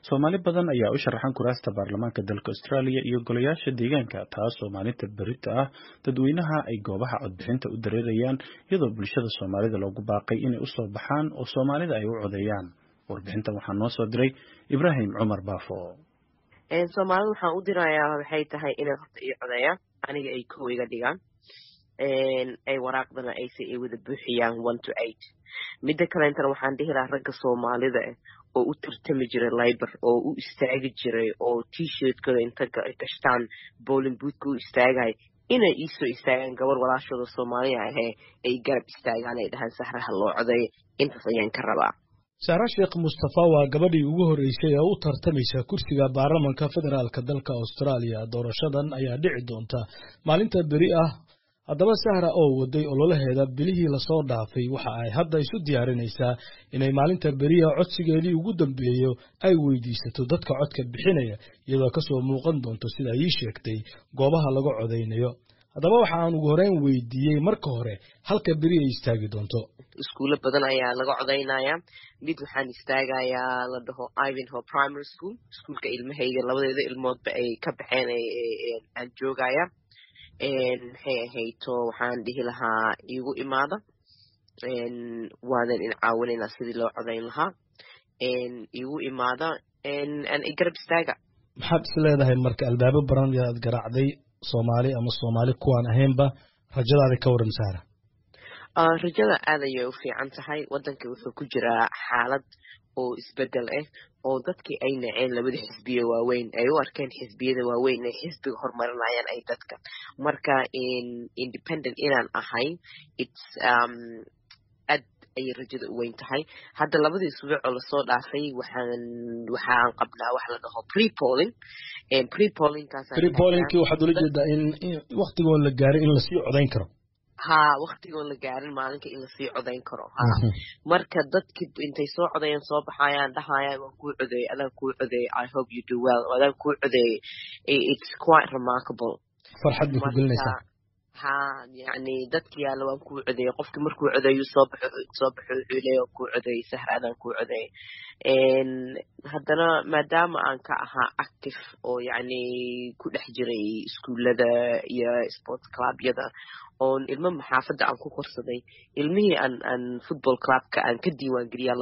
Soomaali badan ayaa u sharaxan kuraasta baarlamaanka dalka Australia iyo golayaasha deegaanka taasoo maalinta berita ah dadweynaha ay goobaha codbixinta u dareerayaan iyadoo bulshada Soomaalida loogu baaqay inay u soo baxaan oo Soomaalida ay u codeeyaan. Warbixintan waxaa noo soo diray Ibrahim Cumar Baafo. Soomaalida waxaan u dirayaa waxay tahay inay horta ii codeeyaan aniga ay koow iga dhigaan ay waraaqdana ay si wada buuxiyaan 1 to 8. midda kale inta waxaan dhihi lahaa ragga Soomaalida oo u tartami jiray Labour oo u istaagi jiray oo t-shirtkooda inta gashtaan bowling booth u istaagay inay soo istaagaan gabar walaashooda Soomaaliya ah ay garab istaagaan ay dhahan sahraha loo codeeyo intaas ayaan ka rabaa. Sahra Sheekh Mustafa waa gabadhii ugu horeysay ee u tartamaysa kursiga baarlamaanka federaalka dalka Australia. Doorashadan ayaa dhici doonta maalinta beri ah. Haddaba Sahra oo waday ololaheeda bilihii la soo dhaafay waxa ay hadda isu diyaarinaysaa inay maalinta beriya codsigeedii ugu dambeeyo ay weydiisato dadka codka bixinaya iyadoo ka soo muuqan doonto sida ay sheegtay goobaha lagu codeynayo. Haddaba waxa aan ugu horeyn weydiiyay marka hore halka beri ay istaagi doonto. Iskuulo badan ayaa laga codeynaya. mid waxaan istaagayaa la dhaho Ivanhoe Primary School, iskuulka ilmahayga labadeeda ilmoodba ay ka baxeen aan joogaya. maxay ahayto waxaan dhihi lahaa igu imaada waadan in caawinayna sidii loo codeyn lahaa igu imaada aan garab istaaga. Maxaad is leedahay marka albaabo badan aad garaacday Soomaali kuwaan ahaynba rajadaada ka waran Sahra? Rajada aad ayay u fiican tahay. wadanka wuxuu ku jiraa xaalad oo isbedel oo dadkii ay naceen labada xisbiye waaweyn ay u arkeen xisbiyada waaweyn ee xisbiga horumarinayaan ay dadka marka independent inaan ahay it's ad ay rajada u weyn tahay. hadda labadii isbuuc oo la soo dhaafay waxaan qabnaa wax la dhaho pre-polling waxaad ula jeedaa in waqtigoon la gaaray in la sii codeyn karo. waqtigoon la gaarin maalinka in la sii codeyn karo. marka dadkii intay soo codeeyaan soo baxayaan dhahayaan waan kuu codeeyay adaan kuu codeeyay I hope you do well adaan kuu codeeyay it's quite remarkable. farxad ku gelinaysaa. yani dadkii yaala waan kuu codeeyay qofkii markuu codeeyo soo baxo wuxuu leeyahay kuu codeeyay Sahra adaan kuu codeeyay. haddana maadaama aan ka ahaa active oo yani ku dhex jiray iskuulada iyo sports clubyada oon ilmo maxaafadda aan ku korsaday ilmihii aan football clubka aan ka diiwaan geliyaa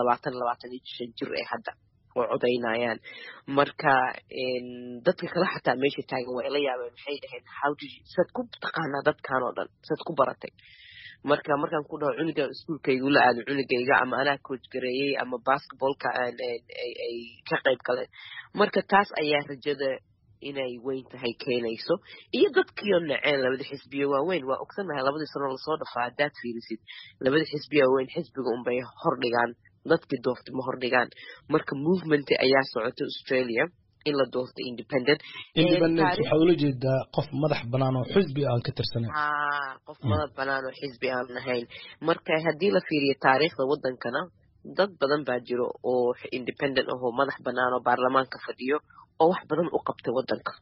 25 jir hadda oo codeynayaan. marka dadka kale xataa meesha taagan waa ila yaabeen waxay dhaheen sad ku taqaanaa dadkan oo dhan sad ku baratay. markaan ku dhaho cunuga iskuulkayga la aado cunugayga ama anaa coach gareeyay ama basketballka ay ka qayb galeen. marka taas ayaa rajada inay weyn tahay keenayso iyo dadkii oo naceen labada xisbiye waaweyn waa ogsanahay labadii sano la soo dhafaa hadaad fiirisid labada xisbiye waaweyn xisbiga unbay hordhigaan dadkii doortay ma hordhigaan. marka movement ayaa socota Australia in la doorto independent waxaa ula jeedaa qof madax banaan oo xisbi aan ka tirsanayn. qof madax banaan oo xisbi aan ahayn. marka haddii la fiiriyo taariikhda wadankana dad badan baa jiro oo independent oo madax banaan oo baarlamaanka fadhiyo oo wax badan u qabtay wadanka.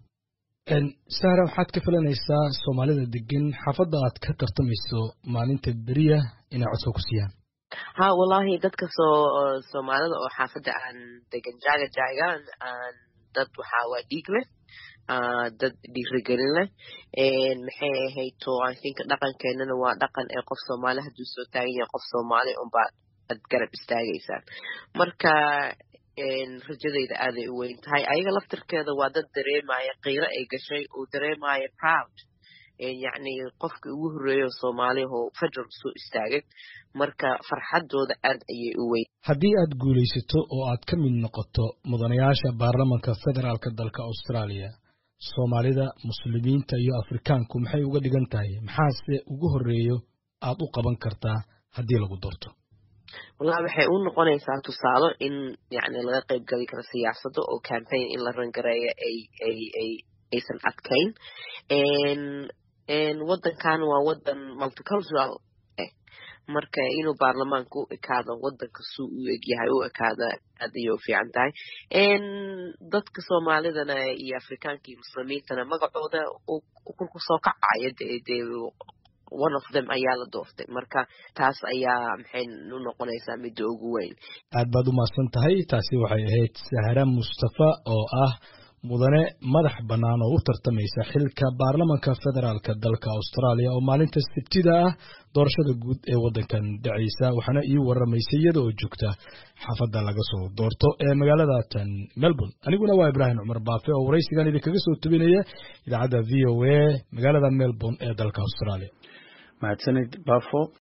Sahra waxaad ka filanaysaa Soomaalida degan xaafadda aad ka tartamayso maalinta beriya inay codso ku siiyaan. wallahi dadka Soomaalida oo xaafadda aan degan jaagaan dad waxaa waa dhiig leh dad dhiirigelin leh maxay ahayto I think dhaqankeenana waa dhaqan ee qof Soomaali hadduu soo taagan yahay qof Soomaali unbaa ad garab istaagaysaa. marka rajadayda aad ay u weyn tahay. ayaga laftirkeeda waa dad dareemaya qiiro ay gashay oo dareemaya proud yani qofka ugu horeeyo Soomaali oo federal soo istaagay. marka farxadooda aad ayay u weyn. haddii aad guulaysato oo aad ka mid noqoto mudanayaasha baarlamaanka federaalka dalka Australia Soomaalida muslimiinta iyo Afrikaanku maxay uga dhigan tahay maxaase ugu horeeyo aad u qaban kartaa haddii lagu doorto? wallahi waxay u noqonaysaa tusaale in yani laga qayb gali karo siyaasadda oo campaign in la rangareeyo aysan adkayn. wadankan waa wadan multicultural marka inuu baarlamaanka u ekaado wadanka suu u egyahay u ekaada aad ayay u fiican tahay. dadka Soomaalidana iyo Afrikaanka iyo muslimiintana magacooda ku soo kacaya one of them ayaa la doortay marka taas ayaa maxay u noqonaysaa mid ugu weyn aad baad u mahadsan tahay taasi waxay ahayd Sahra Mustafa oo ah mudane madax bannaan oo u tartamaysa xilka baarlamaanka federaalka dalka Australia oo maalinta Sabtida ah doorashada guud ee wadankan dhacaysa waxaana ii waramaysay iyada oo joogta xaafadda laga soo doorto ee magaalada tan Melbourne aniguna waa Ibrahim Umar Baafe oo waraysigan idinkaga soo tubinaya idaacadda VOA magaalada Melbourne ee dalka Australia mahadsanid Baafo